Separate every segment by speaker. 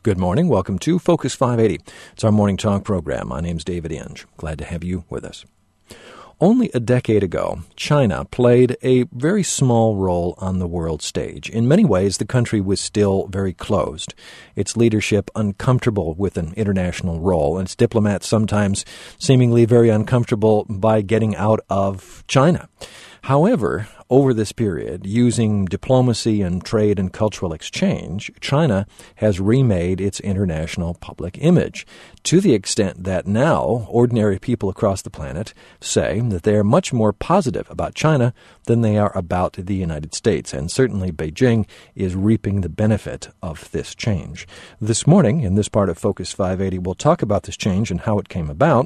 Speaker 1: Good morning. Welcome to Focus 580. It's our morning talk program. My name's David Inge. Glad to have you with us. Only a decade ago, China played a very small role on the world stage. In many ways, the country was still very closed, its leadership uncomfortable with an international role, and its diplomats sometimes seemingly very uncomfortable by getting out of China. However, over this period, using diplomacy and trade and cultural exchange, China has remade its international public image to the extent that now ordinary people across the planet say that they are much more positive about China than they are about the United States. And certainly Beijing is reaping the benefit of this change. This morning, in this part of Focus 580, we'll talk about this change and how it came about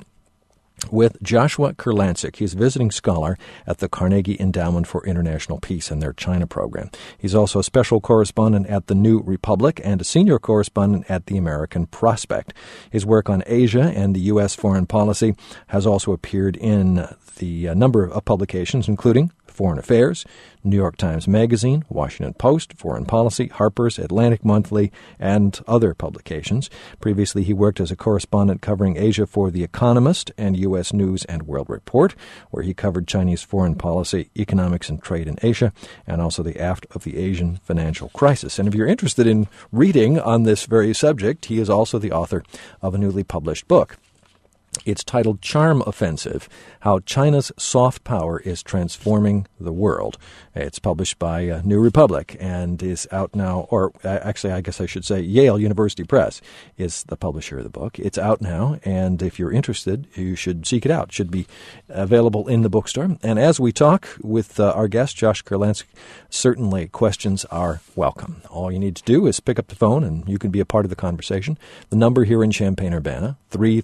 Speaker 1: with Joshua Kurlantzick. He's a visiting scholar at the Carnegie Endowment for International Peace and their China program. He's also a special correspondent at the New Republic and a senior correspondent at the American Prospect. His work on Asia and the U.S. foreign policy has also appeared in the number of publications, including Foreign Affairs, New York Times Magazine, Washington Post, Foreign Policy, Harper's, Atlantic Monthly, and other publications. Previously, he worked as a correspondent covering Asia for The Economist and U.S. News and World Report, where he covered Chinese foreign policy, economics, and trade in Asia, and also the after of the Asian financial crisis. And if you're interested in reading on this very subject, he is also the author of a newly published book. It's titled Charm Offensive, How China's Soft Power is Transforming the World. It's published by New Republic and is out now, or actually I guess I should say Yale University Press is the publisher of the book. It's out now, and if you're interested, you should seek it out. It should be available in the bookstore. And as we talk with our guest, Josh Kurlantzick, certainly questions are welcome. All you need to do is pick up the phone, and you can be a part of the conversation. The number here in Champaign-Urbana,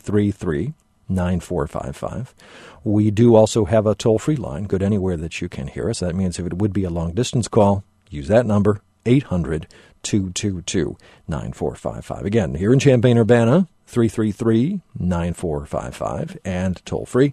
Speaker 1: 333-9455. We do also have a toll-free line, good anywhere that you can hear us. That means if it would be a long-distance call, use that number, 800-222-9455. Again, here in Champaign-Urbana, 333-9455, and toll-free,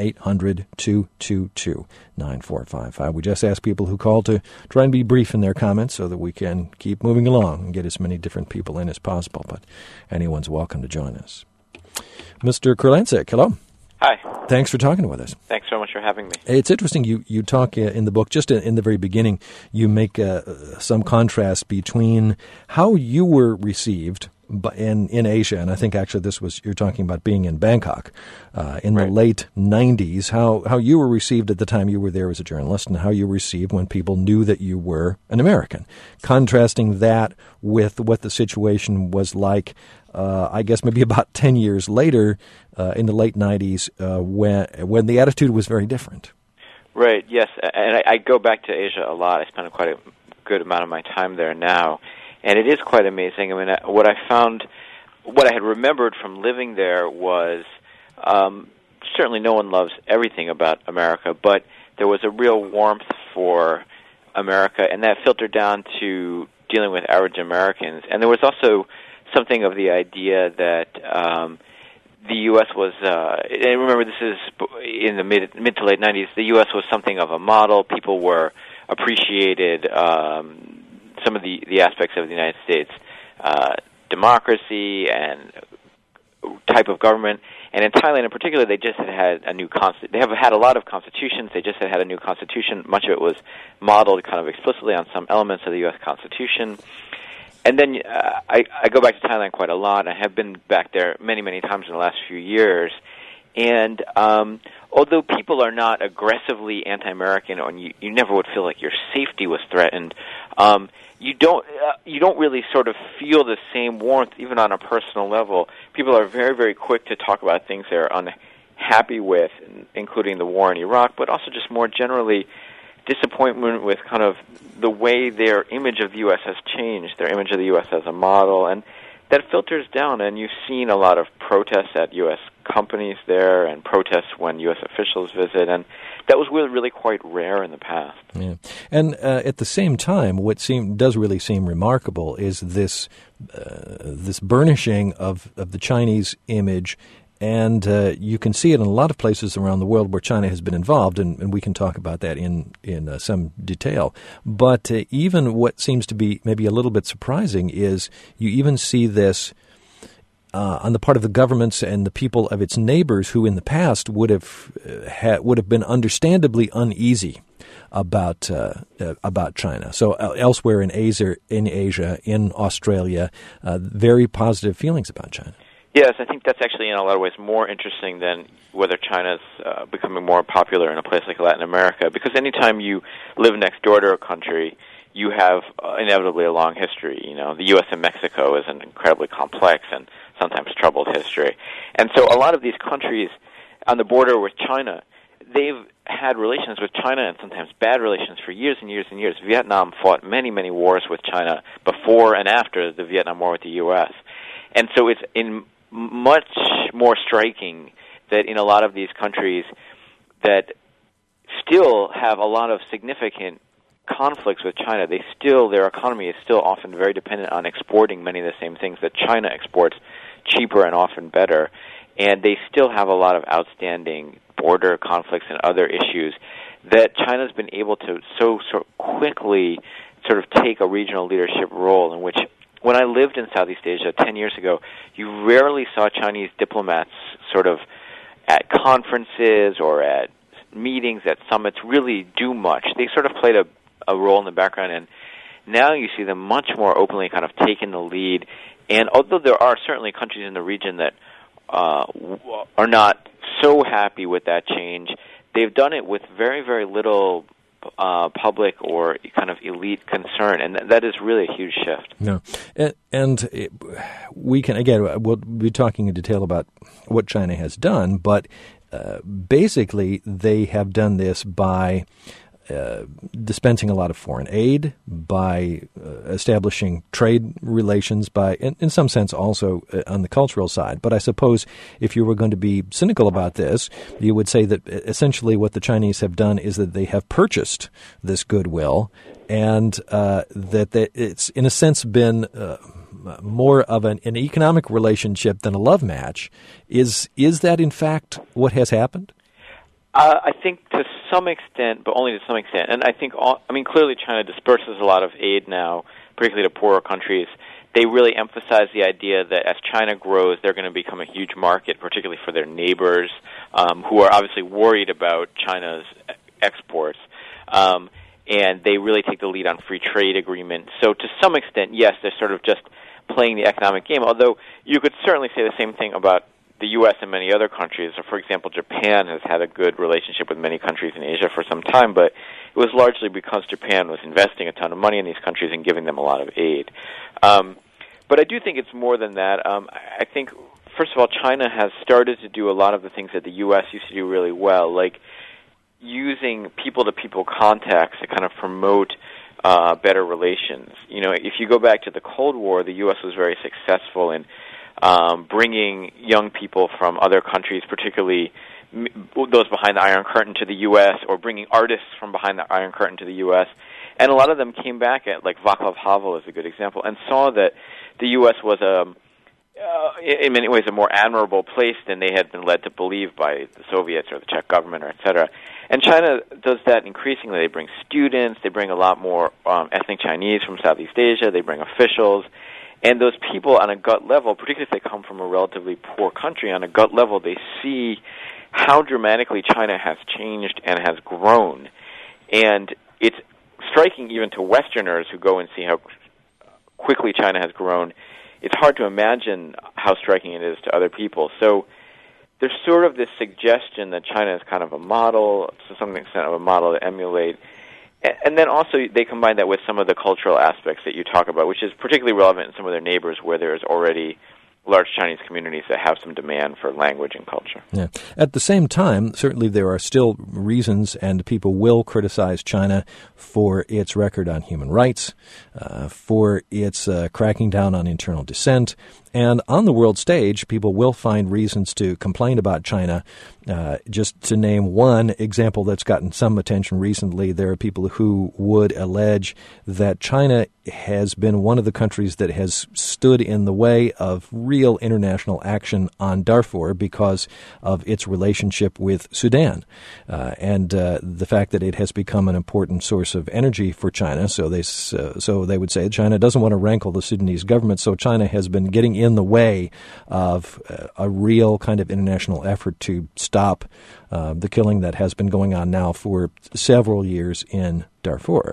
Speaker 1: 800-222-9455. We just ask people who call to try and be brief in their comments so that we can keep moving along and get as many different people in as possible, but anyone's welcome to join us. Mr. Kurlantzick, hello.
Speaker 2: Hi.
Speaker 1: Thanks for talking with us.
Speaker 2: Thanks so much for having me.
Speaker 1: It's interesting. You talk in the book, just in the very beginning, you make some contrast between how you were received in Asia, and I think actually you're talking about being in Bangkok in the late 90s, how you were received at the time you were there as a journalist and how you were received when people knew that you were an American. Contrasting that with what the situation was like, I guess maybe about 10 years later in the late 90s when the attitude was very different.
Speaker 2: Right, yes, and I go back to Asia a lot. I spend quite a good amount of my time there now. And it is quite amazing. I mean, what I had remembered from living there was certainly no one loves everything about America, but there was a real warmth for America, and that filtered down to dealing with average Americans. And there was also something of the idea that the U.S. was, and remember this is in the mid to late 90s, the U.S. was something of a model. People were appreciated some of the aspects of the United States, democracy and type of government. And in Thailand in particular, they just had a new they have had a lot of constitutions. They just had a new constitution. Much of it was modeled kind of explicitly on some elements of the U.S. Constitution. And then I go back to Thailand quite a lot. I have been back there many, many times in the last few years. And although people are not aggressively anti-American, or you never would feel like your safety was threatened, you don't really sort of feel the same warmth, even on a personal level. People are very, very quick to talk about things they're unhappy with, including the war in Iraq, but also just more generally disappointment with kind of the way their image of the U.S. has changed, their image of the U.S. as a model, and that filters down, and you've seen a lot of protests at U.S. companies there and protests when U.S. officials visit, and that was really quite rare in the past.
Speaker 1: Yeah. And at the same time, what does really seem remarkable is this burnishing of the Chinese image And you can see it in a lot of places around the world where China has been involved, and we can talk about that in some detail. But even what seems to be maybe a little bit surprising is you even see this on the part of the governments and the people of its neighbors who in the past would have been understandably uneasy about China. So elsewhere in Asia, in Australia, very positive feelings about China.
Speaker 2: Yes, I think that's actually in a lot of ways more interesting than whether China's becoming more popular in a place like Latin America, because anytime you live next door to a country, you have inevitably a long history. You know, the U.S. and Mexico is an incredibly complex and sometimes troubled history. And so a lot of these countries on the border with China, they've had relations with China and sometimes bad relations for years and years and years. Vietnam fought many, many wars with China before and after the Vietnam War with the U.S. And so it's much more striking that in a lot of these countries that still have a lot of significant conflicts with China, their economy is still often very dependent on exporting many of the same things that China exports cheaper and often better. And they still have a lot of outstanding border conflicts and other issues that China's been able to so quickly sort of take a regional leadership role in which, when I lived in Southeast Asia 10 years ago, you rarely saw Chinese diplomats sort of at conferences or at meetings, at summits, really do much. They sort of played a role in the background, and now you see them much more openly kind of taking the lead. And although there are certainly countries in the region that are not so happy with that change, they've done it with very, very little public or kind of elite concern, and that is really a huge shift.
Speaker 1: No, and we can, again, we'll be talking in detail about what China has done, but basically they have done this by dispensing a lot of foreign aid, by establishing trade relations, by, in some sense, also on the cultural side. But I suppose if you were going to be cynical about this, you would say that essentially what the Chinese have done is that they have purchased this goodwill, and that it's, in a sense, been more of an economic relationship than a love match. Is that, in fact, what has happened?
Speaker 2: I think to some extent, but only to some extent. And I think, clearly China disperses a lot of aid now, particularly to poorer countries. They really emphasize the idea that as China grows, they're going to become a huge market, particularly for their neighbors, who are obviously worried about China's exports. And they really take the lead on free trade agreements. So to some extent, yes, they're sort of just playing the economic game, although you could certainly say the same thing about the U.S. and many other countries. So, for example, Japan has had a good relationship with many countries in Asia for some time, but it was largely because Japan was investing a ton of money in these countries and giving them a lot of aid. But I do think it's more than that. I think, first of all, China has started to do a lot of the things that the U.S. used to do really well, like using people-to-people contacts to kind of promote better relations. You know, if you go back to the Cold War, the U.S. was very successful in bringing young people from other countries, particularly those behind the Iron Curtain, to the U.S., or bringing artists from behind the Iron Curtain to the U.S. And a lot of them came back at, like Václav Havel is a good example, and saw that the U.S. was in many ways a more admirable place than they had been led to believe by the Soviets or the Czech government, or et cetera. And China does that increasingly. They bring students, they bring a lot more ethnic Chinese from Southeast Asia, they bring officials. And those people on a gut level, particularly if they come from a relatively poor country, on a gut level, they see how dramatically China has changed and has grown. And it's striking even to Westerners who go and see how quickly China has grown. It's hard to imagine how striking it is to other people. So there's sort of this suggestion that China is kind of a model, to some extent of a model to emulate. And then also they combine that with some of the cultural aspects that you talk about, which is particularly relevant in some of their neighbors where there's already large Chinese communities that have some demand for language and culture.
Speaker 1: Yeah. At the same time, certainly there are still reasons, and people will criticize China for its record on human rights, for its cracking down on internal dissent, And on the world stage, people will find reasons to complain about China. Just to name one example that's gotten some attention recently, there are people who would allege that China has been one of the countries that has stood in the way of real international action on Darfur because of its relationship with Sudan and the fact that it has become an important source of energy for China. So they would say China doesn't want to rankle the Sudanese government, so China has been getting in the way of a real kind of international effort to stop the killing that has been going on now for several years in Darfur.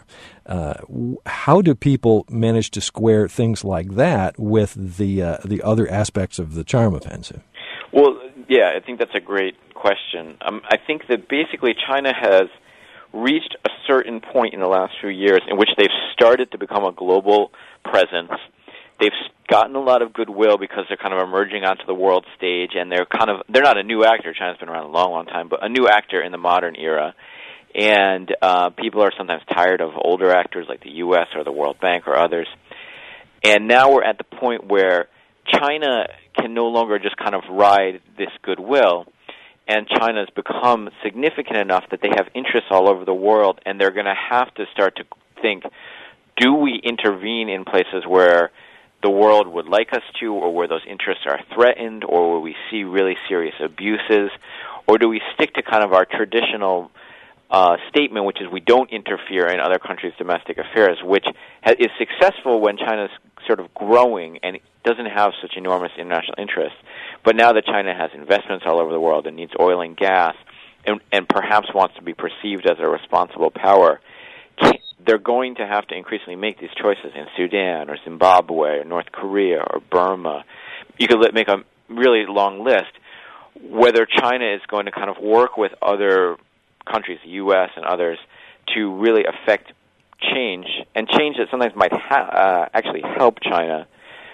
Speaker 1: How do people manage to square things like that with the other aspects of the charm offensive?
Speaker 2: Well, yeah, I think that's a great question. I think that basically China has reached a certain point in the last few years in which they've started to become a global presence. They've gotten a lot of goodwill because they're kind of emerging onto the world stage, and they're not a new actor. China's been around a long, long time, but a new actor in the modern era. And people are sometimes tired of older actors like the U.S. or the World Bank or others. And now we're at the point where China can no longer just kind of ride this goodwill, and China has become significant enough that they have interests all over the world, and they're going to have to start to think, do we intervene in places where the world would like us to, or where those interests are threatened, or where we see really serious abuses, or do we stick to kind of our traditional statement, which is we don't interfere in other countries' domestic affairs, which is successful when China's sort of growing and doesn't have such enormous international interests. But now that China has investments all over the world and needs oil and gas, and perhaps wants to be perceived as a responsible power, they're going to have to increasingly make these choices in Sudan or Zimbabwe or North Korea or Burma. You could make a really long list. Whether China is going to kind of work with other countries, the U.S. and others, to really affect change, and change that sometimes might actually help China,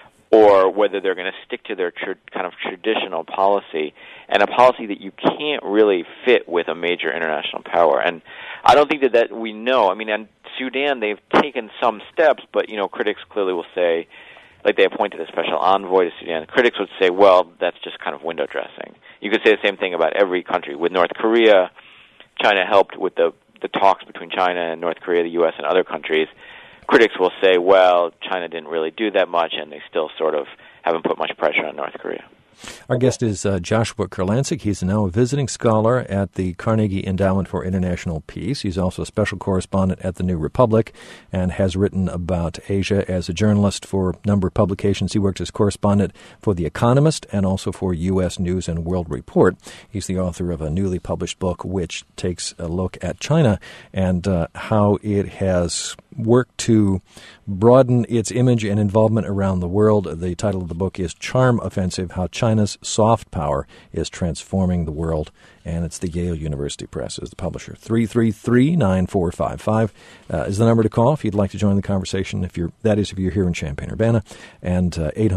Speaker 2: or whether they're going to stick to their kind of traditional policy, and a policy that you can't really fit with a major international power. And I don't think that we know. I mean, in Sudan, they've taken some steps, but, critics clearly will say, like they appointed a special envoy to Sudan. Critics would say, well, that's just kind of window dressing. You could say the same thing about every country. With North Korea, China helped with the talks between China and North Korea, the U.S., and other countries. Critics will say, well, China didn't really do that much, and they still sort of haven't put much pressure on North Korea.
Speaker 1: Our guest is Joshua Kurlantzick. He's now a visiting scholar at the Carnegie Endowment for International Peace. He's also a special correspondent at the New Republic and has written about Asia as a journalist for a number of publications. He worked as correspondent for The Economist and also for U.S. News and World Report. He's the author of a newly published book which takes a look at China and how it has worked to broaden its image and involvement around the world. The title of the book is Charm Offensive, How China's Soft Power is Transforming the World, and it's the Yale University Press as the publisher. 333-9455 is the number to call if you'd like to join the conversation, if you're here in Champaign-Urbana, and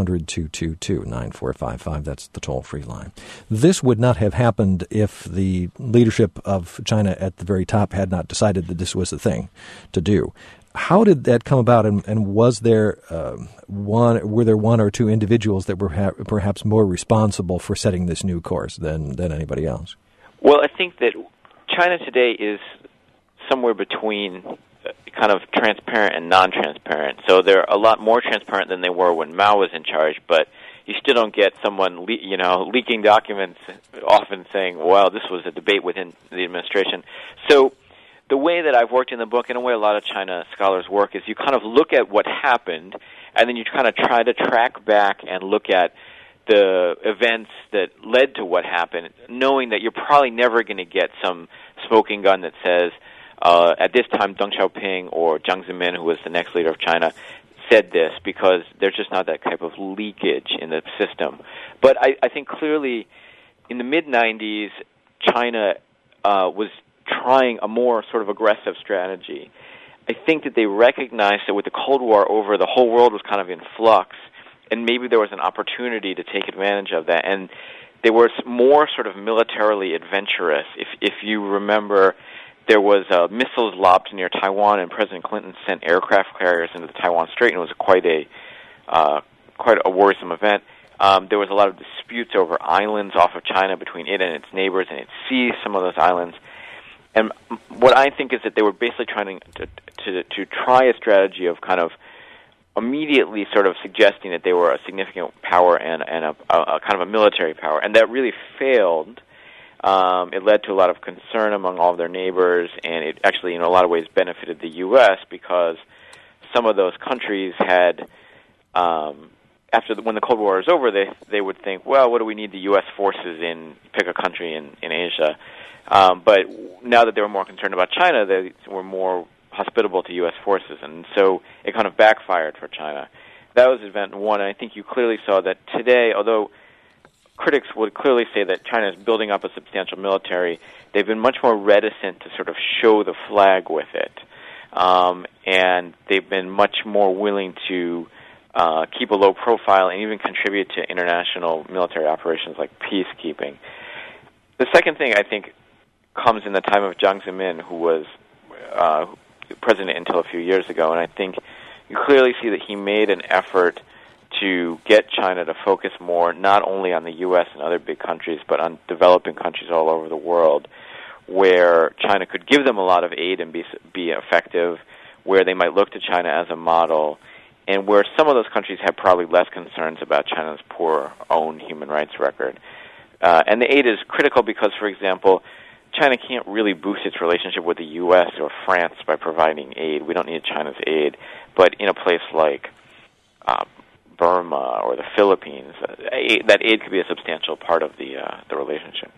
Speaker 1: 800-222-9455. That's the toll-free line. This would not have happened if the leadership of China at the very top had not decided that this was the thing to do. How did that come about, and was there were there one or two individuals that were perhaps more responsible for setting this new course than anybody else?
Speaker 2: Well, I think that China today is somewhere between kind of transparent and non-transparent. So they're a lot more transparent than they were when Mao was in charge, but you still don't get someone leaking documents, often saying, well, this was a debate within the administration. So the way that I've worked in the book, and the way a lot of China scholars work, is you kind of look at what happened, and then you kind of try to track back and look at the events that led to what happened, knowing that you're probably never going to get some smoking gun that says, at this time Deng Xiaoping or Jiang Zemin, who was the next leader of China, said this, because there's just not that type of leakage in the system. But I think clearly in the mid-'90s, China was trying a more sort of aggressive strategy. I think that they recognized that with the Cold War over, the whole world was kind of in flux, and maybe there was an opportunity to take advantage of that. And they were more sort of militarily adventurous. If you remember, there was missiles lobbed near Taiwan, and President Clinton sent aircraft carriers into the Taiwan Strait, and it was quite a worrisome event. There was a lot of disputes over islands off of China between it and its neighbors, and it seized some of those islands. And what I think is that they were basically trying to try a strategy of kind of immediately sort of suggesting that they were a significant power and a kind of a military power, and that really failed. It led to a lot of concern among all of their neighbors, and it actually, in a lot of ways, benefited the U.S. because some of those countries had, when the Cold War is over, they would think, well, what do we need the U.S. forces in? Pick a country in Asia. But now that they were more concerned about China, they were more hospitable to U.S. forces, and so it kind of backfired for China. That was event one, and I think you clearly saw that today, although critics would clearly say that China is building up a substantial military, they've been much more reticent to sort of show the flag with it. And they've been much more willing to keep a low profile and even contribute to international military operations like peacekeeping. The second thing, I think, comes in the time of Jiang Zemin, who was president until a few years ago, and I think you clearly see that he made an effort to get China to focus more not only on the U.S. and other big countries, but on developing countries all over the world, where China could give them a lot of aid and be effective, where they might look to China as a model, and where some of those countries have probably less concerns about China's poor own human rights record. And the aid is critical because, for example, China can't really boost its relationship with the U.S. or France by providing aid. We don't need China's aid. But in a place like Burma or the Philippines, that aid could be a substantial part of the relationship.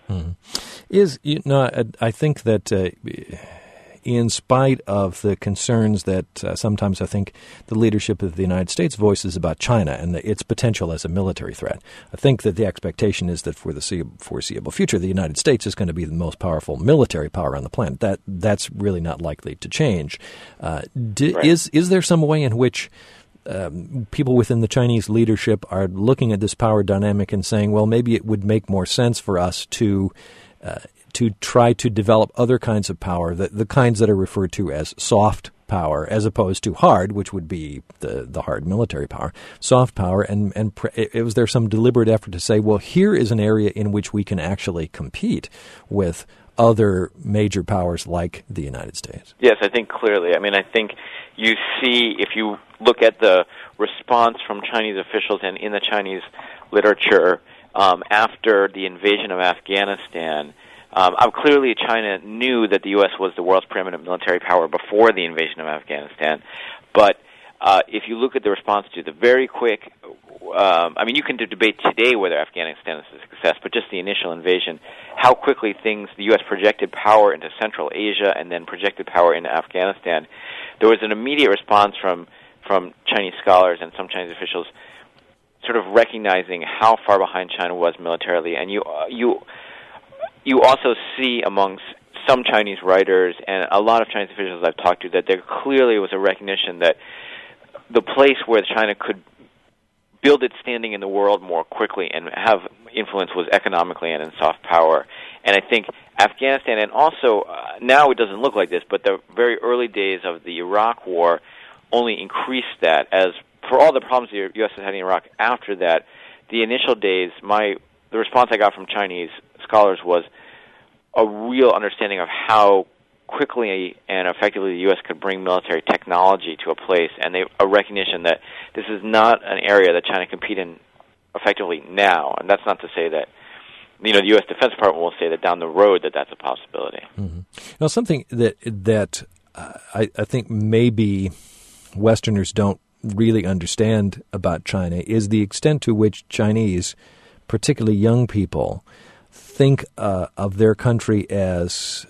Speaker 1: I think that in spite of the concerns that sometimes I think the leadership of the United States voices about China and its potential as a military threat, I think that the expectation is that for the foreseeable future, the United States is going to be the most powerful military power on the planet. That's really not likely to change.
Speaker 2: Right.
Speaker 1: Is there some way in which people within the Chinese leadership are looking at this power dynamic and saying, well, maybe it would make more sense for us to try to develop other kinds of power, the kinds that are referred to as soft power, as opposed to hard, which would be the hard military power, soft power, and was there some deliberate effort to say, well, here is an area in which we can actually compete with other major powers like the United States?
Speaker 2: Yes, I think clearly. I mean, I think you see, if you look at the response from Chinese officials and in the Chinese literature after the invasion of Afghanistan, clearly China knew that the U.S. was the world's preeminent military power before the invasion of Afghanistan. But if you look at the response to the very quick, you can debate today whether Afghanistan is a success, but just the initial invasion, how quickly the U.S. projected power into Central Asia and then projected power into Afghanistan, there was an immediate response from Chinese scholars and some Chinese officials sort of recognizing how far behind China was militarily. And you also see amongst some Chinese writers and a lot of Chinese officials I've talked to that there clearly was a recognition that the place where China could build its standing in the world more quickly and have influence was economically and in soft power. And I think Afghanistan, and also now it doesn't look like this, but the very early days of the Iraq War only increased that. As for all the problems the U.S. has had in Iraq after that, the initial days, the response I got from Chinese scholars was a real understanding of how quickly and effectively the U.S. could bring military technology to a place, and a recognition that this is not an area that China can compete in effectively now. And that's not to say that, the U.S. Defense Department will say that down the road that's a possibility.
Speaker 1: Mm-hmm. Now, something that I think maybe Westerners don't really understand about China is the extent to which Chinese, particularly young people, think of their country as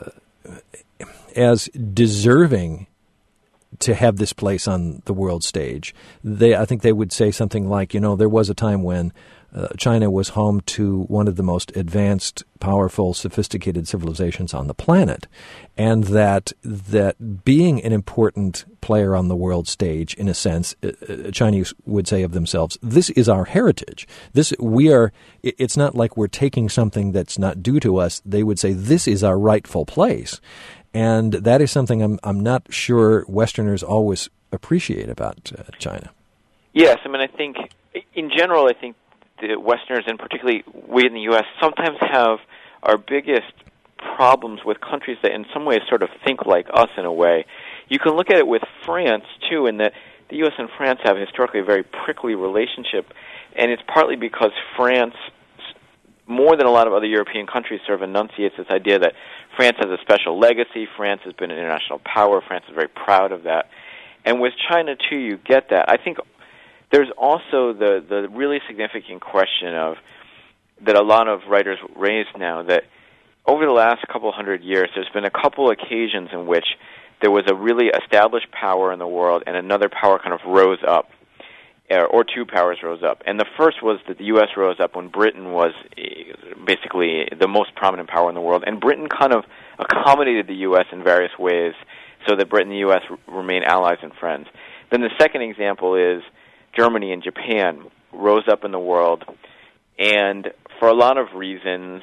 Speaker 1: deserving to have this place on the world stage. I think they would say something like, there was a time when China was home to one of the most advanced, powerful, sophisticated civilizations on the planet, and that being an important player on the world stage, in a sense, Chinese would say of themselves, this is our heritage. It's not like we're taking something that's not due to us. They would say, this is our rightful place. And that is something I'm not sure Westerners always appreciate about China.
Speaker 2: Yes, I think, in general, I think the Westerners, and particularly we in the U.S., sometimes have our biggest problems with countries that in some ways sort of think like us in a way. You can look at it with France, too, in that the U.S. and France have historically a very prickly relationship, and it's partly because France, more than a lot of other European countries, sort of enunciates this idea that France has a special legacy, France has been an international power, France is very proud of that. And with China, too, you get that. I think there's also the really significant question of that a lot of writers raise now, that over the last couple hundred years, there's been a couple occasions in which there was a really established power in the world and another power kind of rose up, or two powers rose up. And the first was that the U.S. rose up when Britain was basically the most prominent power in the world, and Britain kind of accommodated the U.S. in various ways so that Britain and the U.S. remain allies and friends. Then the second example is Germany and Japan rose up in the world, and for a lot of reasons,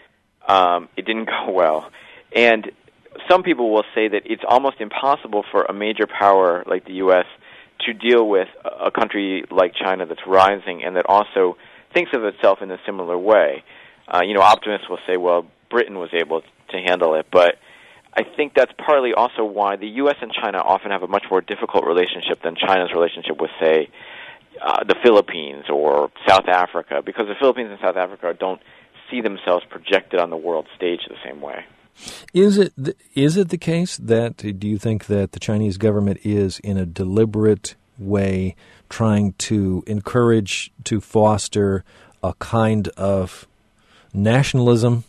Speaker 2: it didn't go well. And some people will say that it's almost impossible for a major power like the U.S. to deal with a country like China that's rising and that also thinks of itself in a similar way. Optimists will say, well, Britain was able to handle it, but I think that's partly also why the U.S. and China often have a much more difficult relationship than China's relationship with, say, the Philippines or South Africa, because the Philippines and South Africa don't see themselves projected on the world stage the same way.
Speaker 1: Is it the case that, do you think that the Chinese government is in a deliberate way trying to encourage, to foster a kind of nationalism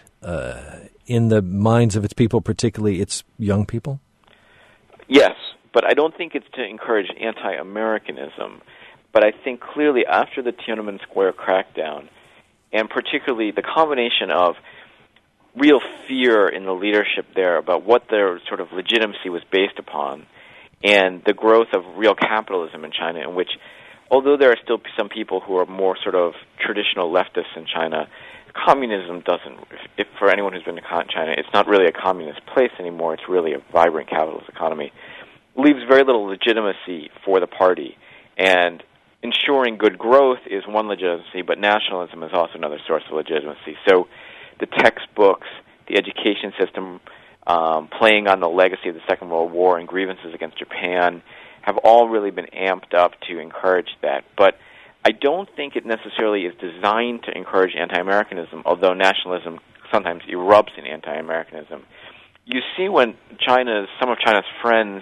Speaker 1: in the minds of its people, particularly its young people?
Speaker 2: Yes, but I don't think it's to encourage anti-Americanism. But I think clearly after the Tiananmen Square crackdown, and particularly the combination of real fear in the leadership there about what their sort of legitimacy was based upon, and the growth of real capitalism in China, in which, although there are still some people who are more sort of traditional leftists in China, communism doesn't, if for anyone who's been to China, it's not really a communist place anymore, it's really a vibrant capitalist economy, leaves very little legitimacy for the party. And ensuring good growth is one legitimacy, but nationalism is also another source of legitimacy. So the textbooks, the education system, playing on the legacy of the Second World War and grievances against Japan have all really been amped up to encourage that. But I don't think it necessarily is designed to encourage anti-Americanism, although nationalism sometimes erupts in anti-Americanism. You see when some of China's friends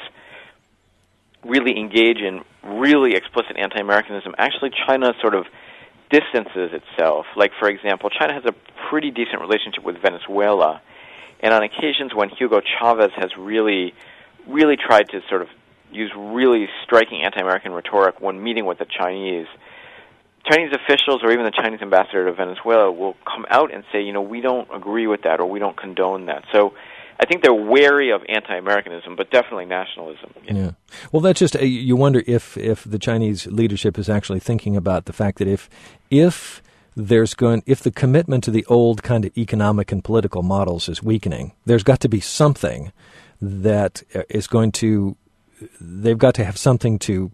Speaker 2: really engage in really explicit anti-Americanism, actually China sort of distances itself. Like, for example, China has a pretty decent relationship with Venezuela, and on occasions when Hugo Chavez has really, really tried to sort of use really striking anti-American rhetoric when meeting with the Chinese officials or even the Chinese ambassador to Venezuela will come out and say, we don't agree with that or we don't condone that. So I think they're wary of anti-Americanism, but definitely nationalism.
Speaker 1: Yeah. Well, that's just you wonder if the Chinese leadership is actually thinking about the fact that if the commitment to the old kind of economic and political models is weakening, there's got to be something that is going to. They've got to have something to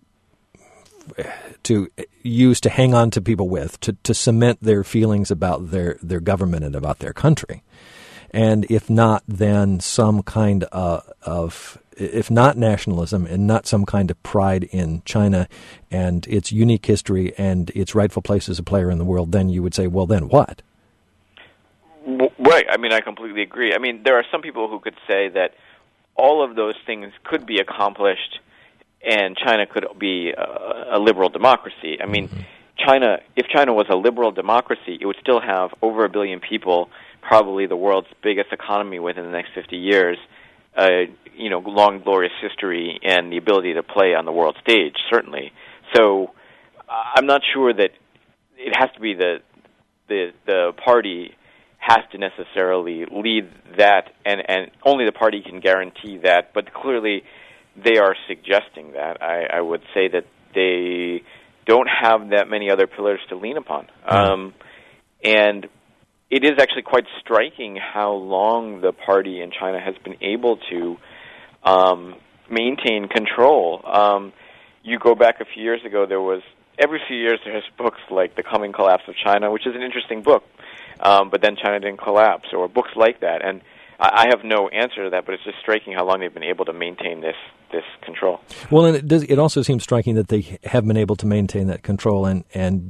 Speaker 1: use to hang on to people with, to cement their feelings about their government and about their country. And if not, then some kind of, if not nationalism and not some kind of pride in China and its unique history and its rightful place as a player in the world, then you would say, well, then what?
Speaker 2: Right. I mean, I completely agree. I mean, there are some people who could say that all of those things could be accomplished and China could be a liberal democracy. I mean, if China was a liberal democracy, it would still have over 1 billion people, probably the world's biggest economy within the next 50 years, long, glorious history, and the ability to play on the world stage, certainly. So I'm not sure that it has to be the party has to necessarily lead that, and only the party can guarantee that, but clearly they are suggesting that. I would say that they don't have that many other pillars to lean upon. And it is actually quite striking how long the party in China has been able to maintain control. You go back a few years ago, there was every few years there's books like The Coming Collapse of China, which is an interesting book, but then China didn't collapse, or books like that. And I have no answer to that, but it's just striking how long they've been able to maintain this control.
Speaker 1: Well, and it also seems striking that they have been able to maintain that control, and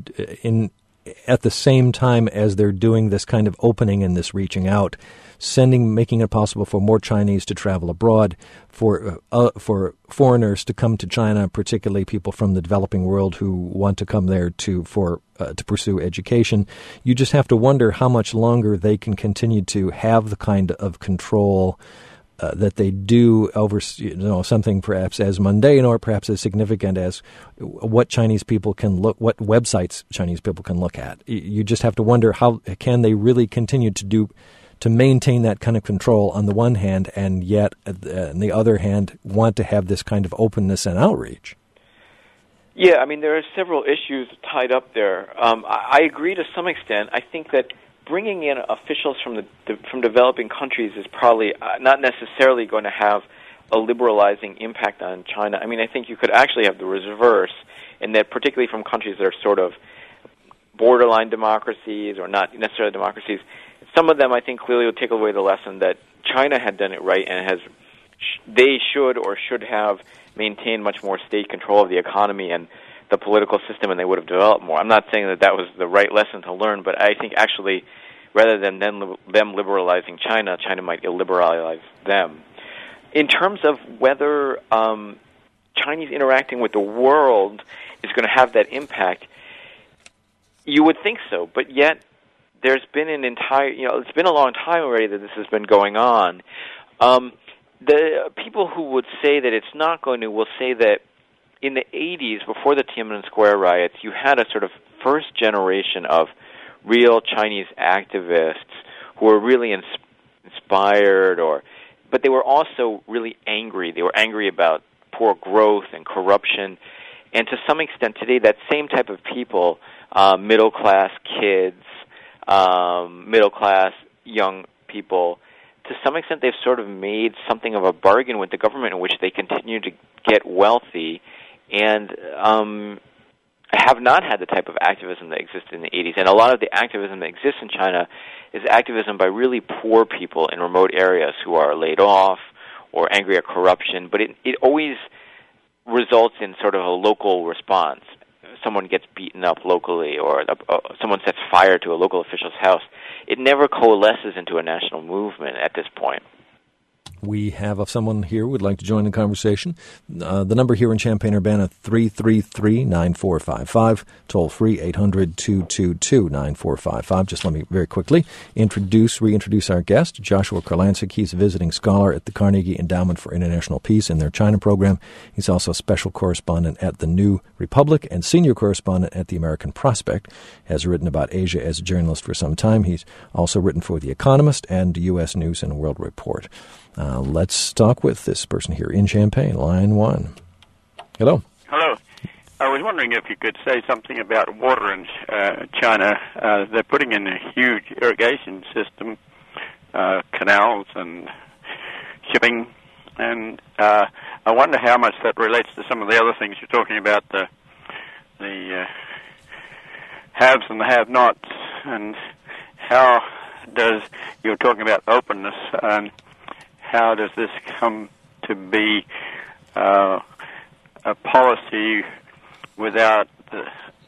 Speaker 1: at the same time as they're doing this kind of opening and this reaching out, making it possible for more Chinese to travel abroad, for foreigners to come to China, particularly people from the developing world who want to come there to pursue education. You just have to wonder how much longer they can continue to have the kind of control that they do over something perhaps as mundane or perhaps as significant as what Chinese people can what websites Chinese people can look at. You just have to wonder how can they really continue to maintain that kind of control on the one hand, and yet on the other hand want to have this kind of openness and outreach.
Speaker 2: Yeah, I mean, there are several issues tied up there. I agree to some extent. I think that bringing in officials from developing countries is probably not necessarily going to have a liberalizing impact on China. I mean, I think you could actually have the reverse, in that particularly from countries that are sort of borderline democracies or not necessarily democracies, some of them I think clearly would take away the lesson that China had done it right and they should have maintained much more state control of the economy and the political system, and they would have developed more. I'm not saying that was the right lesson to learn, but I think actually rather than them liberalizing China, China might illiberalize them. In terms of whether Chinese interacting with the world is going to have that impact, you would think so, but yet there's been it's been a long time already that this has been going on. The people who would say that it's not going to will say that in the 80s, before the Tiananmen Square riots, you had a sort of first generation of real Chinese activists who were really inspired, but they were also really angry. They were angry about poor growth and corruption. And to some extent today, that same type of people, middle-class kids, middle-class young people, to some extent they've sort of made something of a bargain with the government in which they continue to get wealthy and have not had the type of activism that existed in the 80s. And a lot of the activism that exists in China is activism by really poor people in remote areas who are laid off or angry at corruption, but it always results in sort of a local response. Someone gets beaten up locally or someone sets fire to a local official's house. It never coalesces into a national movement at this point.
Speaker 1: We have someone here who would like to join the conversation. The number here in Champaign-Urbana, 333-9455, toll-free 800-222-9455. Just let me very quickly reintroduce our guest, Joshua Kurlansik. He's a visiting scholar at the Carnegie Endowment for International Peace in their China program. He's also a special correspondent at the New Republic and senior correspondent at the American Prospect. Has written about Asia as a journalist for some time. He's also written for The Economist and U.S. News and World Report. Let's talk with this person here in Champaign, line one. Hello.
Speaker 3: Hello. I was wondering if you could say something about water in China. They're putting in a huge irrigation system, canals and shipping, and I wonder how much that relates to some of the other things you're talking about, the haves and the have-nots, and how you're talking about openness, and how does this come to be a policy without the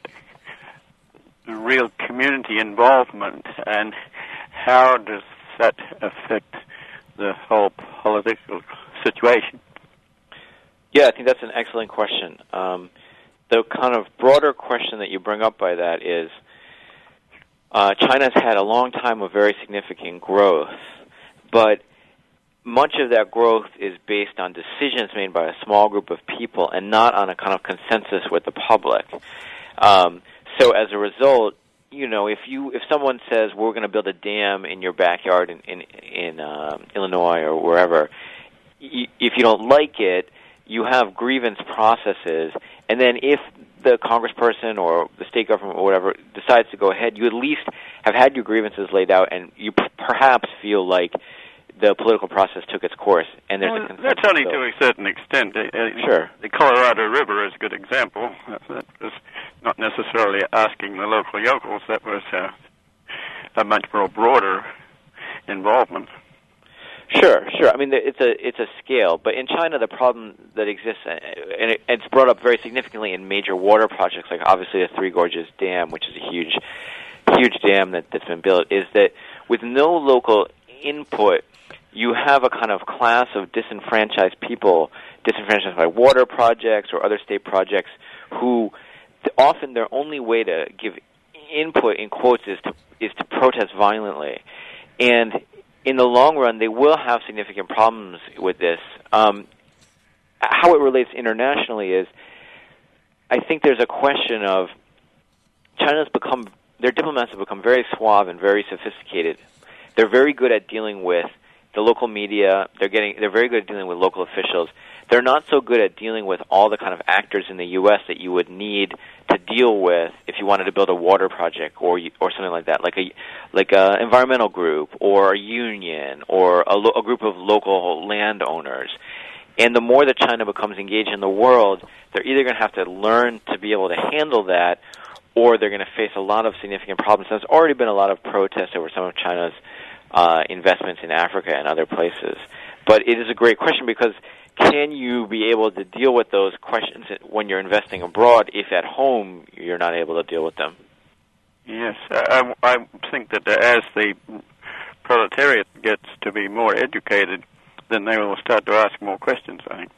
Speaker 3: real community involvement, and how does that affect the whole political situation?
Speaker 2: Yeah, I think that's an excellent question. The kind of broader question that you bring up by that is China's had a long time of very significant growth, but much of that growth is based on decisions made by a small group of people and not on a kind of consensus with the public. So as a result, if someone says we're going to build a dam in your backyard in Illinois or wherever, if you don't like it, you have grievance processes, and then if the congressperson or the state government or whatever decides to go ahead, you at least have had your grievances laid out, and you perhaps feel like the political process took its course, and there's a consensus.
Speaker 3: That's only to a certain extent.
Speaker 2: Sure.
Speaker 3: The Colorado River is a good example. That was not necessarily asking the local yokels. That was a much more broader involvement.
Speaker 2: Sure. I mean, it's a scale, but in China, the problem that exists, and it's brought up very significantly in major water projects, like obviously the Three Gorges Dam, which is a huge dam that's been built, is that with no local input, you have a kind of class of disenfranchised people, disenfranchised by water projects or other state projects, who often their only way to give input, in quotes, is to protest violently. And in the long run, they will have significant problems with this. How it relates internationally is, I think there's a question of their diplomats have become very suave and very sophisticated. They're very good at dealing with the local media. They're very good at dealing with local officials. They're not so good at dealing with all the kind of actors in the U.S. that you would need to deal with if you wanted to build a water project or something like that, like a environmental group or a union or a group of local landowners. And the more that China becomes engaged in the world, they're either going to have to learn to be able to handle that, or they're going to face a lot of significant problems. There's already been a lot of protests over some of China's investments in Africa and other places. But it is a great question, because can you be able to deal with those questions when you're investing abroad if at home you're not able to deal with them?
Speaker 3: Yes, I think that as the proletariat gets to be more educated, then they will start to ask more questions, I think.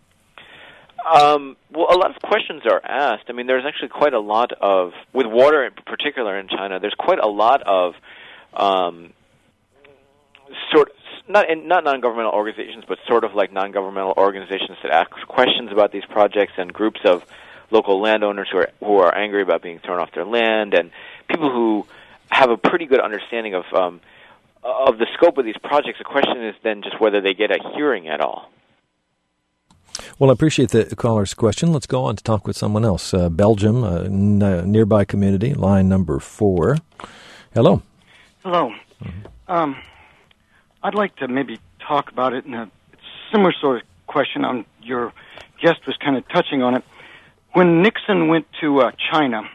Speaker 2: Well, a lot of questions are asked. I mean, there's actually quite a lot of, with water in particular in China, there's quite a lot of not non-governmental organizations, but sort of like non-governmental organizations that ask questions about these projects, and groups of local landowners who are angry about being thrown off their land, and people who have a pretty good understanding of the scope of these projects. The question is then just whether they get a hearing at all.
Speaker 1: Well, I appreciate the caller's question. Let's go on to talk with someone else. Belgium, a nearby community, line number 4. Hello.
Speaker 4: Hello. Mm-hmm. I'd like to maybe talk about it in a similar sort of question. Your guest was kind of touching on it. When Nixon went to China,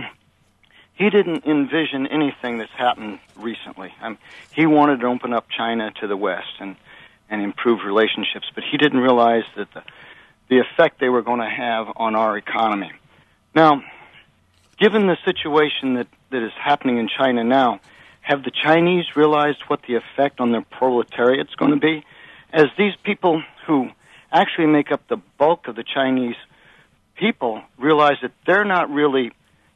Speaker 4: he didn't envision anything that's happened recently. He wanted to open up China to the West and improve relationships, but he didn't realize that the effect they were going to have on our economy. Now, given the situation that is happening in China now, have the Chinese realized what the effect on their proletariat is going to be? As these people who actually make up the bulk of the Chinese people realize that they're not really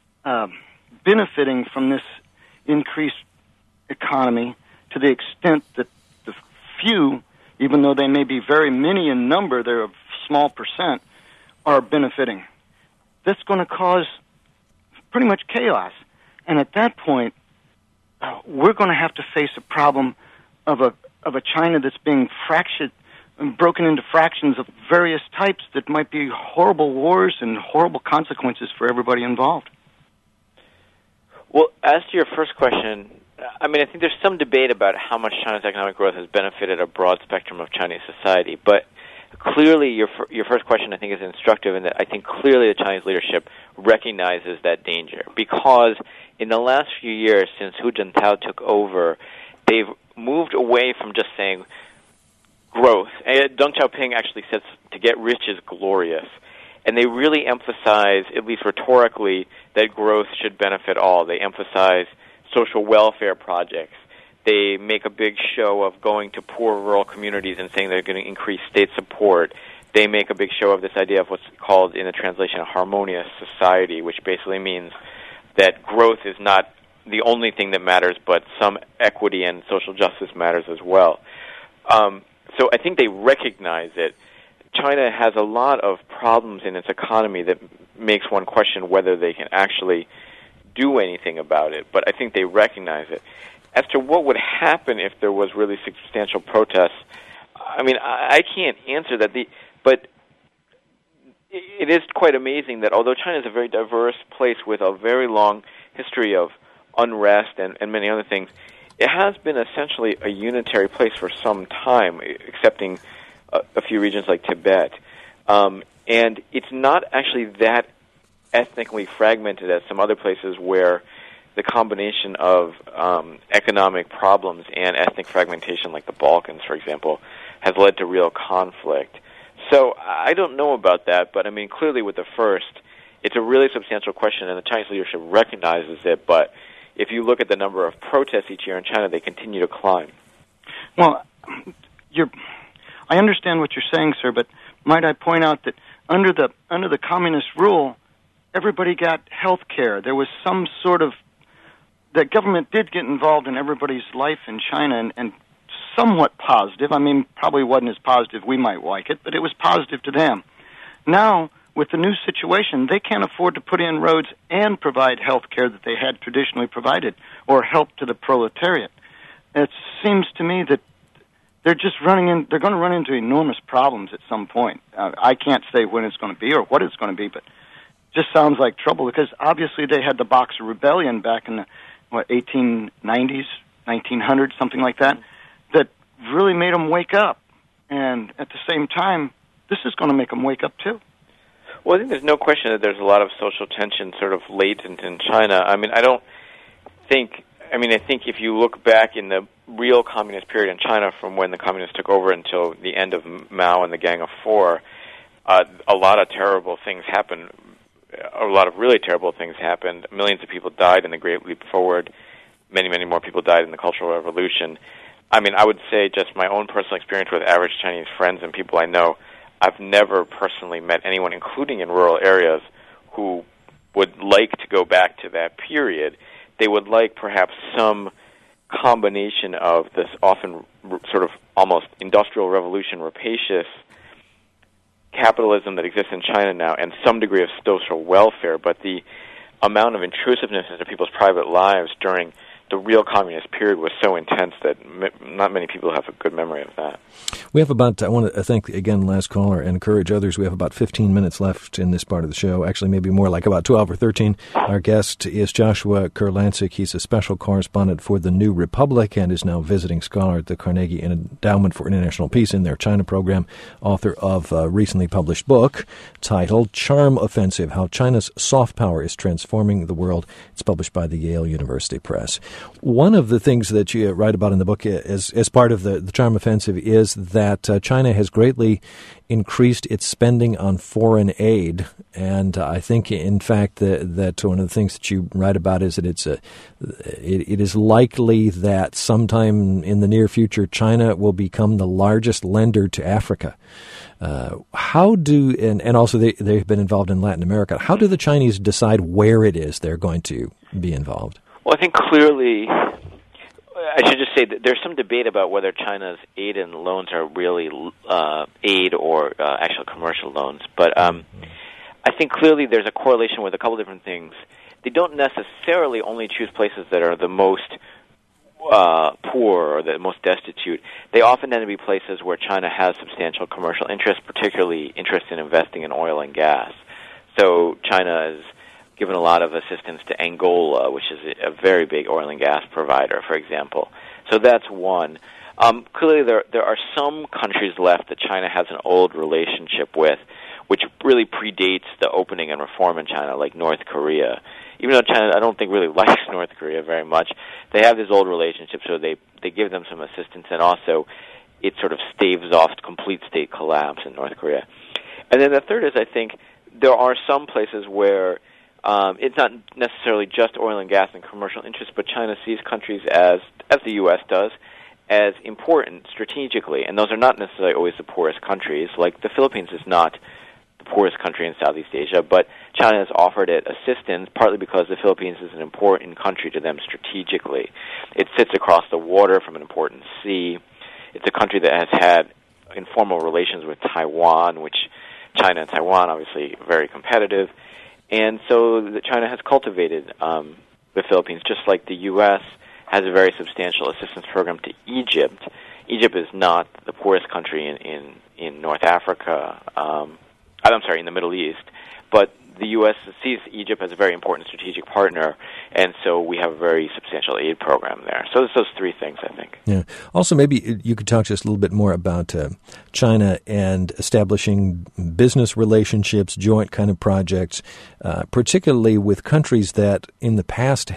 Speaker 4: benefiting from this increased economy to the extent that the few, even though they may be very many in number, they're a small percent, are benefiting. That's going to cause pretty much chaos. And at that point, we're going to have to face a problem of a China that's being fractured and broken into fractions of various types that might be horrible wars and horrible consequences for everybody involved.
Speaker 2: Well, as to your first question, I mean, I think there's some debate about how much China's economic growth has benefited a broad spectrum of Chinese society, but clearly your first question, I think, is instructive in that I think clearly the Chinese leadership recognizes that danger, because in the last few years since Hu Jintao took over, they've moved away from just saying growth. And Deng Xiaoping actually says to get rich is glorious. And they really emphasize, at least rhetorically, that growth should benefit all. They emphasize social welfare projects. They make a big show of going to poor rural communities and saying they're going to increase state support. They make a big show of this idea of what's called, in the translation, a harmonious society, which basically means that growth is not the only thing that matters, but some equity and social justice matters as well. So I think they recognize it. China has a lot of problems in its economy that makes one question whether they can actually do anything about it, but I think they recognize it. As to what would happen if there was really substantial protests, I mean, I can't answer that, but it is quite amazing that although China is a very diverse place with a very long history of unrest and many other things, it has been essentially a unitary place for some time, excepting a few regions like Tibet. And it's not actually that ethnically fragmented as some other places where the combination of economic problems and ethnic fragmentation, like the Balkans, for example, has led to real conflict. So I don't know about that, but I mean, clearly with the first, it's a really substantial question, and the Chinese leadership recognizes it, but if you look at the number of protests each year in China, they continue to climb.
Speaker 4: Well, I understand what you're saying, sir, but might I point out that under the communist rule, everybody got health care. There was some sort of... The government did get involved in everybody's life in China, and somewhat positive. I mean, probably wasn't as positive we might like it, but it was positive to them. Now, with the new situation, they can't afford to put in roads and provide health care that they had traditionally provided, or help to the proletariat. It seems to me that they're going to run into enormous problems at some point. I can't say when it's going to be or what it's going to be, but it just sounds like trouble, because obviously they had the Boxer Rebellion back in the 1890s, 1900s, something like that, that really made them wake up. And at the same time, this is going to make them wake up too.
Speaker 2: Well, I think there's no question that there's a lot of social tension sort of latent in China. I think if you look back in the real communist period in China from when the communists took over until the end of Mao and the Gang of Four, a lot of terrible things happened. A lot of really terrible things happened. Millions of people died in the Great Leap Forward. Many, many more people died in the Cultural Revolution. I mean, I would say just my own personal experience with average Chinese friends and people I know, I've never personally met anyone, including in rural areas, who would like to go back to that period. They would like perhaps some combination of this often sort of almost industrial revolution, rapacious capitalism that exists in China now, and some degree of social welfare, but the amount of intrusiveness into people's private lives during the real communist period was so intense that not many people have a good memory of that.
Speaker 1: We have about, I want to thank, again, last caller and encourage others. We have about 15 minutes left in this part of the show, actually maybe more, like about 12 or 13. Our guest is Joshua Kurlancik. He's a special correspondent for The New Republic and is now visiting scholar at the Carnegie Endowment for International Peace in their China program, author of a recently published book titled Charm Offensive, How China's Soft Power is Transforming the World. It's published by the Yale University Press. One of the things that you write about in the book as part of the Charm Offensive is that China has greatly increased its spending on foreign aid. And I think, in fact, that one of the things that you write about is that it is likely that sometime in the near future, China will become the largest lender to Africa. How do, and also they've been involved in Latin America, how do the Chinese decide where it is they're going to be involved?
Speaker 2: Well, I think clearly, I should just say that there's some debate about whether China's aid and loans are really aid or actual commercial loans. But I think clearly there's a correlation with a couple different things. They don't necessarily only choose places that are the most poor or the most destitute. They often tend to be places where China has substantial commercial interest, particularly interest in investing in oil and gas. So China is given a lot of assistance to Angola, which is a very big oil and gas provider, for example. So that's one. Clearly, there are some countries left that China has an old relationship with, which really predates the opening and reform in China, like North Korea. Even though China, I don't think, really likes North Korea very much, they have this old relationship, so they give them some assistance, and also it sort of staves off complete state collapse in North Korea. And then the third is, I think, there are some places where it's not necessarily just oil and gas and commercial interests, but China sees countries as the U.S. does, as important strategically, and those are not necessarily always the poorest countries. Like the Philippines is not the poorest country in Southeast Asia, but China has offered it assistance, partly because the Philippines is an important country to them strategically. It sits across the water from an important sea. It's a country that has had informal relations with Taiwan, which China and Taiwan obviously very competitive. And so China has cultivated the Philippines, just like the U.S. has a very substantial assistance program to Egypt. Egypt is not the poorest country in North Africa. In the Middle East, but the U.S. sees Egypt as a very important strategic partner, and so we have a very substantial aid program there. So it's those three things, I think.
Speaker 1: Yeah. Also, maybe you could talk just a little bit more about China and establishing business relationships, joint kind of projects, particularly with countries that in the past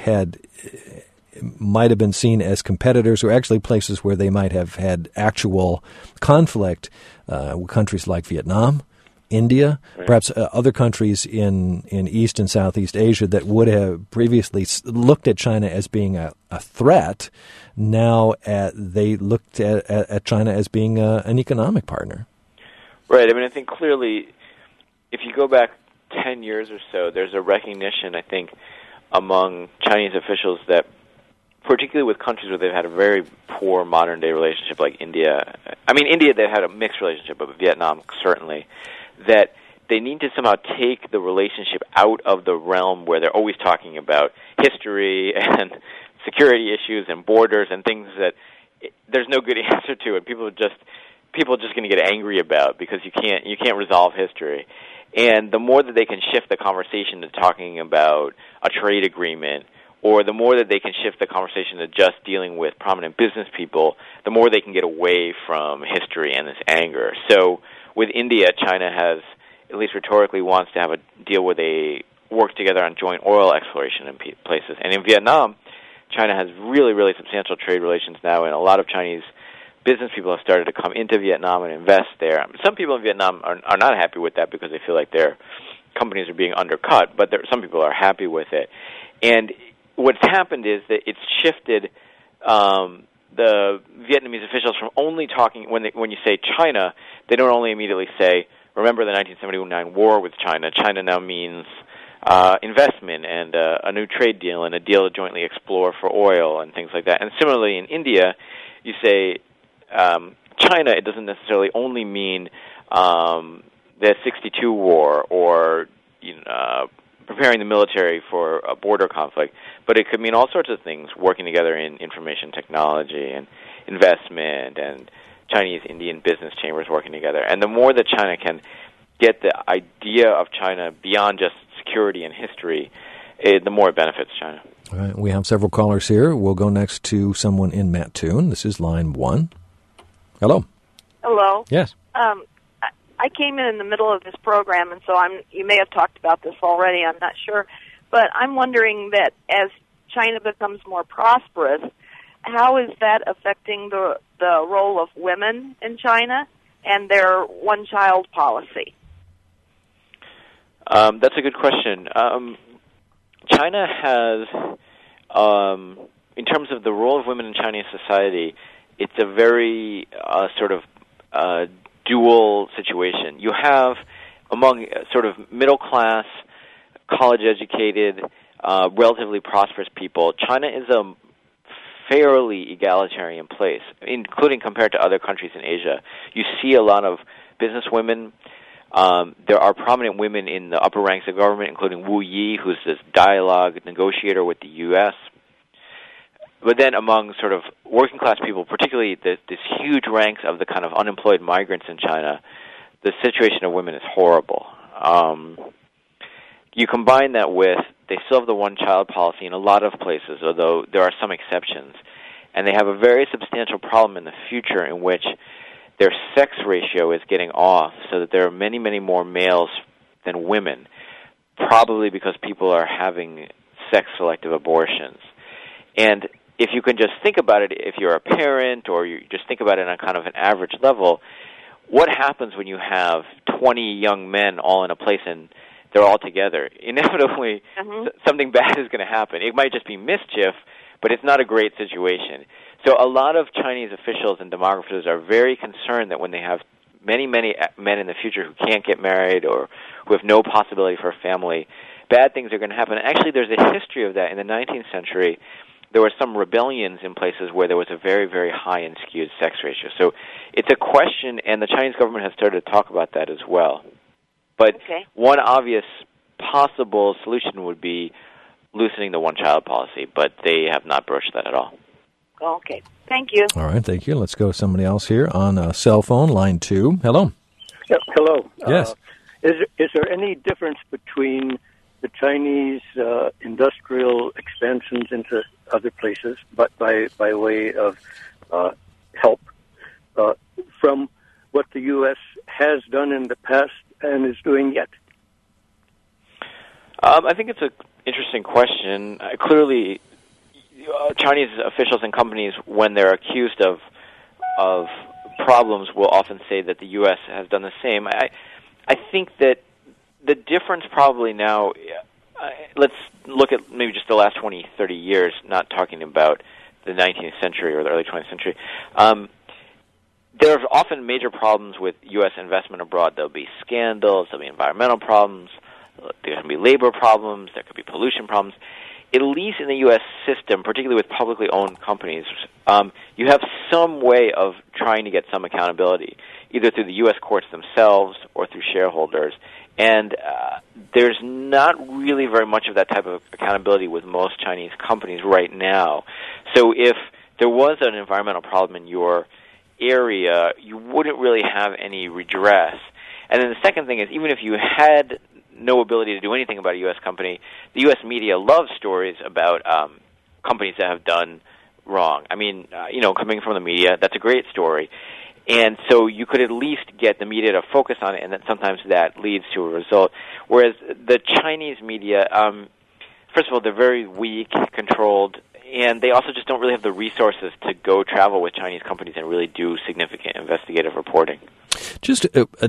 Speaker 1: might have been seen as competitors, or actually places where they might have had actual conflict, countries like Vietnam, India,
Speaker 2: right.
Speaker 1: Perhaps other countries in East and Southeast Asia that would have previously looked at China as being a threat. Now they looked at China as being an economic partner.
Speaker 2: Right. I mean, I think clearly, if you go back 10 years or so, there's a recognition, I think, among Chinese officials that, particularly with countries where they've had a very poor modern-day relationship like India. I mean, India, they've had a mixed relationship, but with Vietnam, certainly, that they need to somehow take the relationship out of the realm where they're always talking about history and security issues and borders and things that there's no good answer to, and people are just going to get angry about because you can't resolve history. And the more that they can shift the conversation to talking about a trade agreement, or the more that they can shift the conversation to just dealing with prominent business people, the more they can get away from history and this anger. So with India, China has, at least rhetorically, wants to have a deal where they work together on joint oil exploration in places. And in Vietnam, China has really, really substantial trade relations now, and a lot of Chinese business people have started to come into Vietnam and invest there. Some people in Vietnam are not happy with that because they feel like their companies are being undercut, but some people are happy with it. And what's happened is that it's shifted the Vietnamese officials from only talking, when you say China, they don't only immediately say, remember the 1979 war with China. China now means investment and a new trade deal and a deal to jointly explore for oil and things like that. And similarly in India, you say China, it doesn't necessarily only mean the 62 war or preparing the military for a border conflict, but it could mean all sorts of things, working together in information technology and investment and Chinese-Indian business chambers working together. And the more that China can get the idea of China beyond just security and history, the more it benefits China.
Speaker 1: All right, we have several callers here. We'll go next to someone in Mattoon. This is line 1. Hello.
Speaker 5: Hello.
Speaker 1: Yes.
Speaker 5: I came in the middle of this program, and so you may have talked about this already, I'm not sure. But I'm wondering that as China becomes more prosperous, how is that affecting the role of women in China and their one-child policy?
Speaker 2: That's a good question. China has, in terms of the role of women in Chinese society, it's a very sort of dual situation. You have among sort of middle-class, college-educated, relatively prosperous people, China is a fairly egalitarian place, including compared to other countries in Asia. You see a lot of business women. There are prominent women in the upper ranks of government, including Wu Yi, who's this dialogue negotiator with the U.S., but then among sort of working-class people, particularly this huge ranks of the kind of unemployed migrants in China, the situation of women is horrible. You combine that with, they still have the one-child policy in a lot of places, although there are some exceptions, and they have a very substantial problem in the future in which their sex ratio is getting off, so that there are many, many more males than women, probably because people are having sex-selective abortions. And if you can just think about it, if you're a parent or you just think about it on kind of an average level, what happens when you have 20 young men all in a place and they're all together? Inevitably, something bad is going to happen. It might just be mischief, but it's not a great situation. So a lot of Chinese officials and demographers are very concerned that when they have many, many men in the future who can't get married or who have no possibility for a family, bad things are going to happen. Actually, there's a history of that. In the 19th century, there were some rebellions in places where there was a very, very high and skewed sex ratio. So it's a question, and the Chinese government has started to talk about that as well. But one obvious possible solution would be loosening the one-child policy, but they have not broached that at all.
Speaker 5: Okay. Thank you.
Speaker 1: All right, thank you. Let's go to somebody else here on a cell phone, line 2. Hello.
Speaker 6: Hello.
Speaker 1: Yes.
Speaker 6: Is there any difference between the Chinese industrial expansions into other places, but by way of help, from what the U.S. has done in the past and is doing yet?
Speaker 2: I think it's an interesting question. Clearly, Chinese officials and companies, when they're accused of problems, will often say that the U.S. has done the same. I think that the difference probably now, let's look at maybe just the last 20, 30 years, not talking about the 19th century or the early 20th century. There are often major problems with U.S. investment abroad. There'll be scandals, there'll be environmental problems, there can be labor problems, there could be pollution problems. At least in the U.S. system, particularly with publicly owned companies, you have some way of trying to get some accountability, either through the U.S. courts themselves or through shareholders. And there's not really very much of that type of accountability with most Chinese companies right now. So if there was an environmental problem in your area, you wouldn't really have any redress. And then the second thing is, even if you had no ability to do anything about a U.S. company, the U.S. media loves stories about companies that have done wrong. I mean, coming from the media, that's a great story. And so you could at least get the media to focus on it, and then sometimes that leads to a result. Whereas the Chinese media, first of all, they're very weak, controlled, and they also just don't really have the resources to go travel with Chinese companies and really do significant investigative reporting.
Speaker 1: Just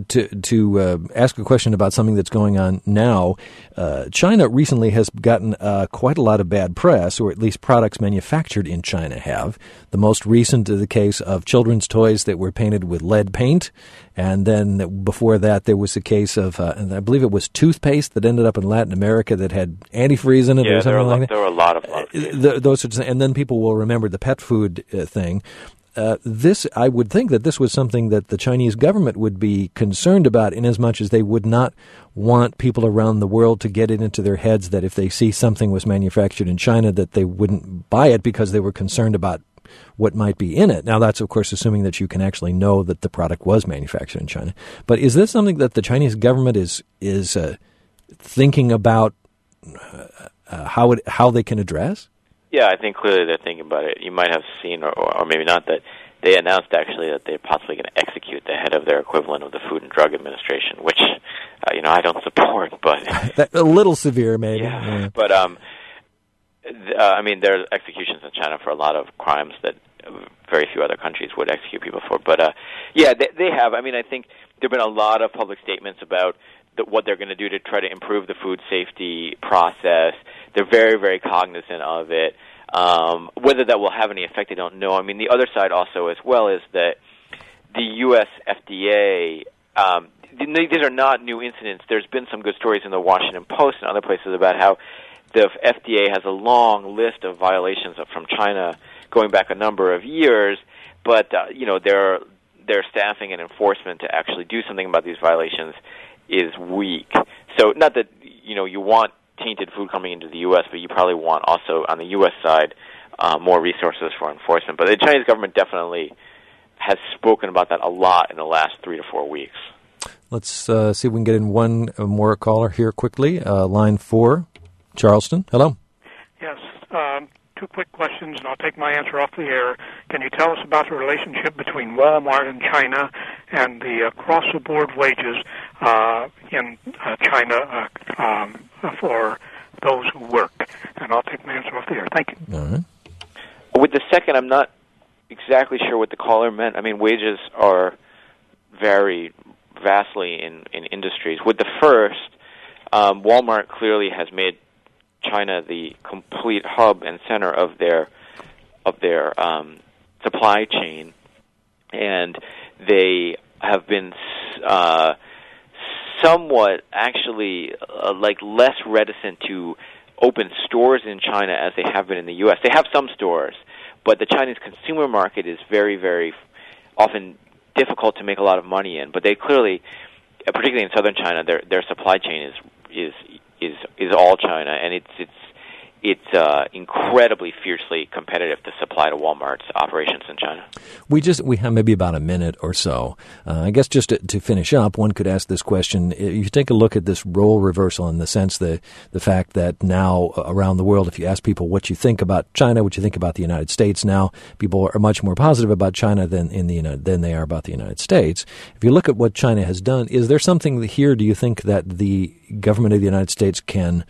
Speaker 1: to ask a question about something that's going on now, China recently has gotten quite a lot of bad press, or at least products manufactured in China have. The most recent is the case of children's toys that were painted with lead paint, and then before that there was a case of, and I believe it was toothpaste that ended up in Latin America that had antifreeze in it or something like that.
Speaker 2: There were a lot of
Speaker 1: those sorts of, and then people will remember the pet food thing. I would think that this was something that the Chinese government would be concerned about, in as much as they would not want people around the world to get it into their heads that if they see something was manufactured in China, that they wouldn't buy it because they were concerned about what might be in it. Now, that's, of course, assuming that you can actually know that the product was manufactured in China. But is this something that the Chinese government is thinking about how they can address?
Speaker 2: Yeah, I think clearly they're thinking about it. You might have seen, or maybe not, that they announced actually that they're possibly going to execute the head of their equivalent of the Food and Drug Administration, which, I don't support, but...
Speaker 1: a little severe, maybe.
Speaker 2: Yeah. But, there are executions in China for a lot of crimes that very few other countries would execute people for. But, they have. I think there have been a lot of public statements about what they're going to do to try to improve the food safety process. They're very, very cognizant of it. Whether that will have any effect, I don't know. The other side also as well is that the U.S. FDA, these are not new incidents. There's been some good stories in the Washington Post and other places about how the FDA has a long list of violations from China going back a number of years, but their staffing and enforcement to actually do something about these violations is weak. So not that you want tainted food coming into the U.S., but you probably want also on the U.S. side more resources for enforcement. But the Chinese government definitely has spoken about that a lot in the last 3 to 4 weeks.
Speaker 1: Let's see if we can get in one more caller here quickly. Line 4, Charleston. Hello.
Speaker 7: Yes. 2 quick questions, and I'll take my answer off the air. Can you tell us about the relationship between Walmart and China and the across-the-board wages in China for those who work? And I'll take my answer off the air. Thank you.
Speaker 1: All right.
Speaker 2: With the second, I'm not exactly sure what the caller meant. Wages vary vastly in industries. With the first, Walmart clearly has made China the complete hub and center of their supply chain, and they have been somewhat actually less reticent to open stores in China as they have been in the U.S. They have some stores, but the Chinese consumer market is very, very often difficult to make a lot of money in. But they clearly, particularly in southern China, their supply chain is all China, and it's incredibly fiercely competitive to supply to Walmart's operations in China.
Speaker 1: We have maybe about a minute or so. I guess just to finish up, one could ask this question. If you take a look at this role reversal in the sense the fact that now around the world, if you ask people what you think about China, what you think about the United States now, people are much more positive about China than they are about the United States. If you look at what China has done, is there something here, do you think, that the government of the United States can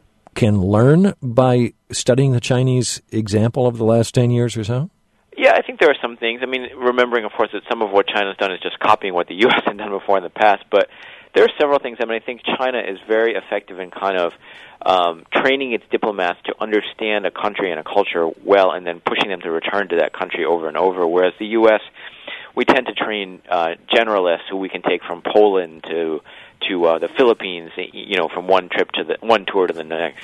Speaker 1: learn by studying the Chinese example of the last 10 years or so?
Speaker 2: Yeah, I think there are some things. I mean, remembering, of course, that some of what China's done is just copying what the U.S. had done before in the past, but there are several things. I mean, I think China is very effective in kind of training its diplomats to understand a country and a culture well and then pushing them to return to that country over and over, whereas the U.S., we tend to train generalists who we can take from Poland to the Philippines, from one tour to the next.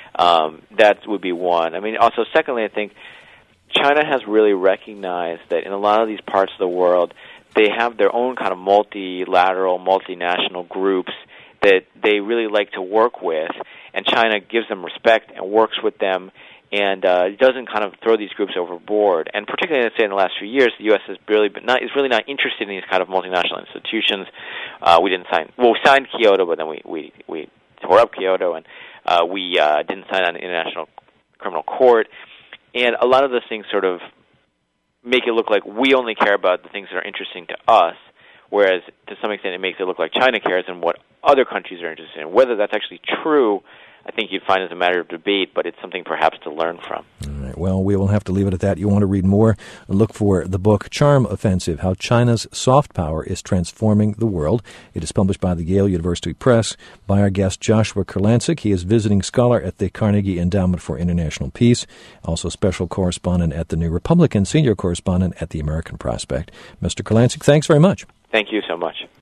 Speaker 2: That would be one. I mean, also, secondly, I think China has really recognized that in a lot of these parts of the world, they have their own kind of multilateral, multinational groups that they really like to work with, and China gives them respect and works with them and doesn't kind of throw these groups overboard. And particularly, let's say, in the last few years, the U.S. is really not interested in these kind of multinational institutions. We signed Kyoto, but then we tore up Kyoto, and we didn't sign on the International Criminal Court. And a lot of those things sort of make it look like we only care about the things that are interesting to us, whereas to some extent it makes it look like China cares and what other countries are interested in. Whether that's actually true, I think you'd find is a matter of debate, but it's something perhaps to learn from.
Speaker 1: All right. Well, we will have to leave it at that. You want to read more? Look for the book Charm Offensive, How China's Soft Power is Transforming the World. It is published by the Yale University Press by our guest Joshua Kurlantzick. He is visiting scholar at the Carnegie Endowment for International Peace, also special correspondent at the New Republic and senior correspondent at the American Prospect. Mr. Kurlantzick, thanks very much.
Speaker 2: Thank you so much.